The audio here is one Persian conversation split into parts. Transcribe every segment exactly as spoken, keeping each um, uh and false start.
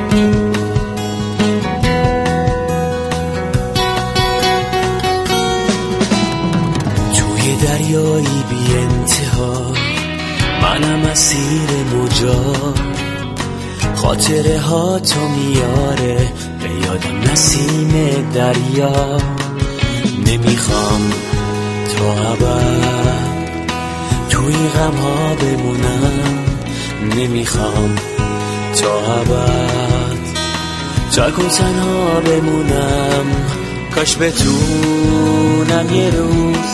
توی دریایی بی انتها منم اسیر موجا، خاطره ها تو میاره به یادم نسیم دریا. نمیخوام تا ابد توی غم ها بمونم، نمیخوام تا ابد تک و تنها بمونم. کاش بتونم یه روز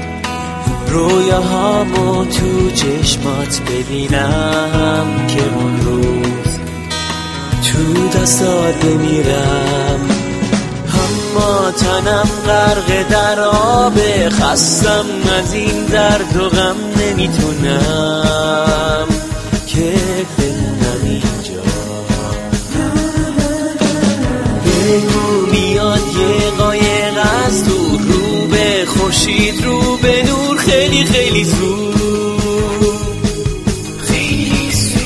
رویاهامو تو چشمات ببینم که اون روز تو دستات بمیرم. اما تنم غرق در آب، خستم از این درد و غم، نمیتونم که بمونم اینجا. بگو میاد یه قایق از دور، رو به خورشید رو به نور، خیلی خیلی زود، خیلی زود.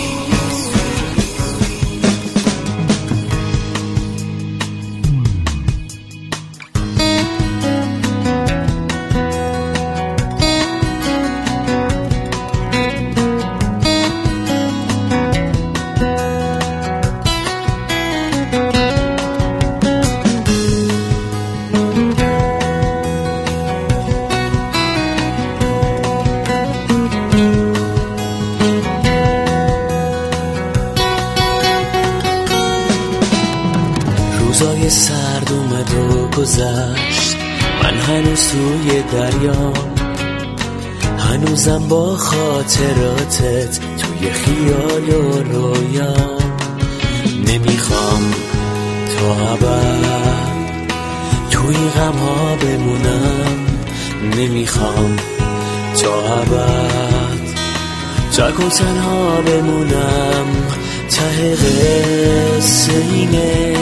روزای سرد اومد و گذشت، من هنوز توی دریام، هنوزم با خاطراتت توی خیال و رویام. نمیخوام تا ابد توی غم ها بمونم، نمیخوام تا ابد تک و تنها بمونم. ته قصه اینه،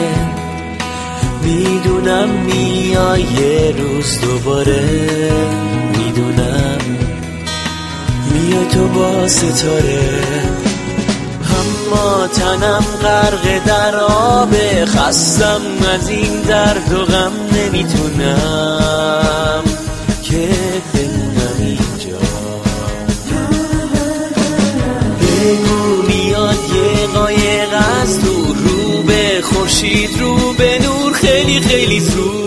میدونم میای یه روز دوباره، میدونم میای تو با ستاره. اما تنم غرق در آب، خستم از این درد و غم، نمیتونم که بمونم اینجا. بگو میاد یه قایق از دور، رو به خورشید رو به نور، خیلی خیلی زود.